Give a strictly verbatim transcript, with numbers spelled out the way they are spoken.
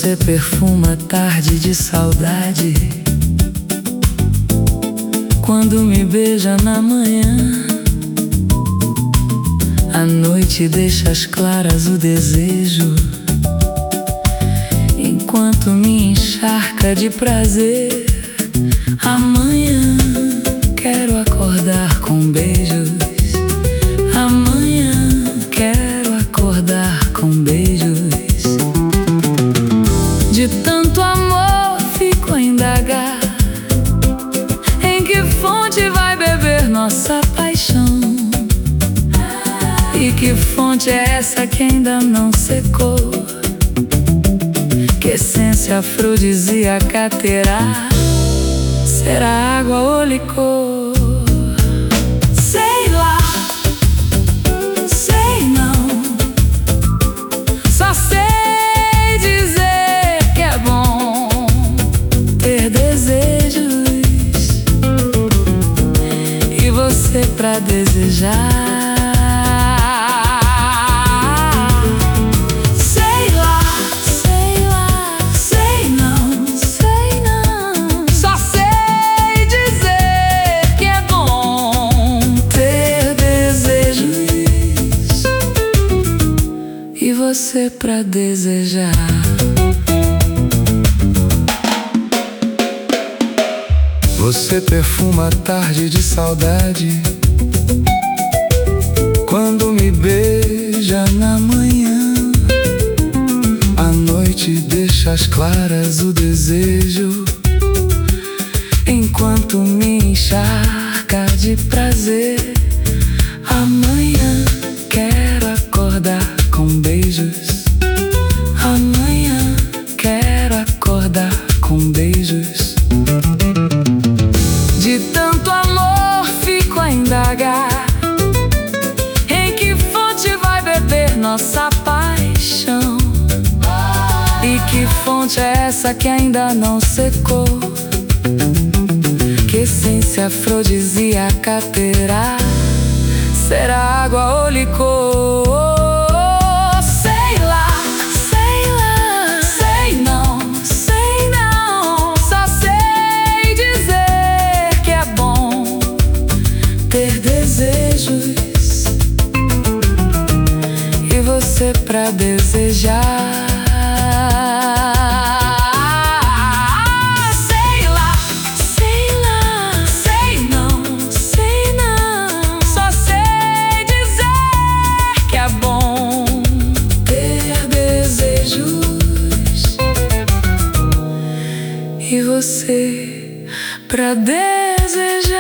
Você perfuma a tarde de saudade quando me beija na manhã. A noite deixa às claras o desejo, enquanto me encharca de prazer. Amanhã quero acordar com beijos. Amanhã quero acordar com beijos. De tanto amor fico a indagar em que fonte vai beber nossa paixão. E que fonte é essa que ainda não secou? Que essência afrodisíaca terá? Será água ou licor? Sei lá, sei não. Só sei dizer que é bom ter desejos e você pra desejar. E você pra desejar. Você perfuma a tarde de saudade quando me beija na manhã. A noite deixa às claras o desejo, enquanto me encharca de prazer. Amanhã quero acordar com beijos. Amanhã quero acordar com beijos. De tanto amor fico a indagar em que fonte vai beber nossa paixão. E que fonte é essa que ainda não secou? Que essência afrodisíaca terá? Será água ou licor? E você pra desejar. Sei lá, sei lá, sei não, sei não. Só sei dizer que é bom ter desejos e você pra desejar.